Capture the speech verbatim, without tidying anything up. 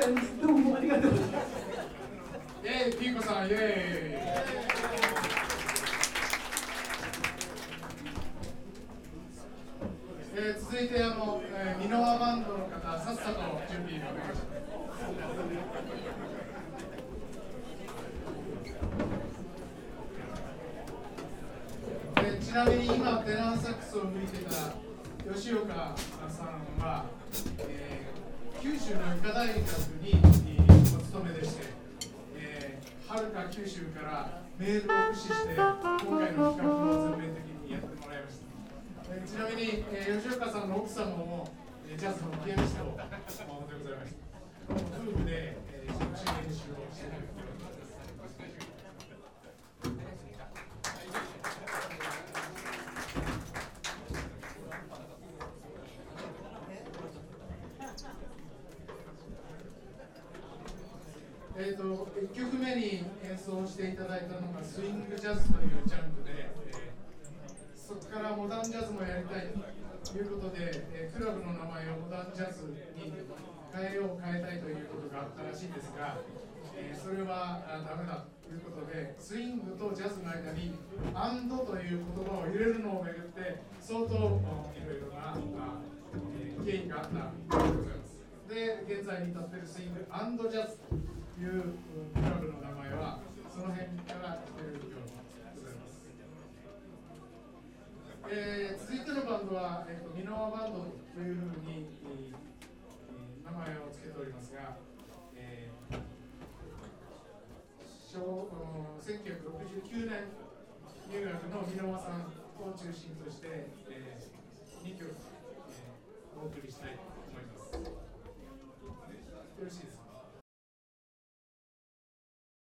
ざいます。どうもありがとうございます。 イェーイ、ピーコさん、イェーイ。えー、続いてあの、えー、ミノワバンドの方、さっさと準備をお願いします。えー、ちなみに今テナーサックスを吹いてた吉岡さんは、えー、九州の医科大学にお勤めでして、えー、はるか九州からメールを駆使して今回の企画を全面的にやってもらいました。えー、ちなみに、えー、吉岡さんの奥様も、えー、ジャズのピアニストでございました。夫婦で、えー、食事練習をしているということです。えーと、いっきょくめに演奏していただいたのがスイングジャズというジャンルで、えー、そこからモダンジャズもやりたいということで、えー、クラブの名前をモダンジャズに変えよう変えたいということがあったらしいんですが、えー、それはダメだということで、スイングとジャズの間にアンドという言葉を入れるのをめぐって相当いろいろな、えー、経緯があったということでございます。で、現在に至っているスイングアンドジャズというクラブの名前はその辺から来ているようでございます。えー、続いてのバンドは、えーと、ミノワバンドというふうに、えー、名前を付けておりますが、えー、せんきゅうひゃくろくじゅうきゅうねん入学の箕輪さんを中心として、えー、にきょく、えー、お送りしたいと思います。